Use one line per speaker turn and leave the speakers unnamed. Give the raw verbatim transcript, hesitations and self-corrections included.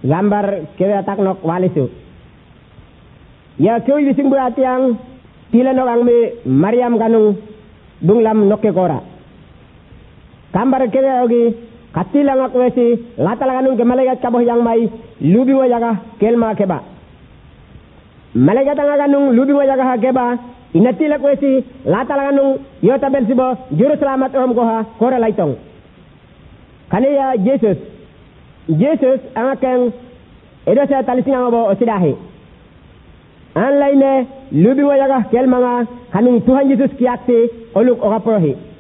gambar kebe atak nok walisu ya koy bising bu atiang tila nok ang me Maryam ganung dunglam nokke kora gambar kebe ogi katila ngak wesi latala ganung ke malaikat kaboh yang mai lubi wa jaga kelma keba malaikat nga ganung lubi wa jaga keba inatila kwesi latala ganung yota belsibo juru selamat om koha kora laitong kaniya Jesus Jesus angakeng edo sa talisinga ngo osidahi an layne lubi wa jaga kelma nga kanung Tuhan Jesus kiakti oluk okaprohi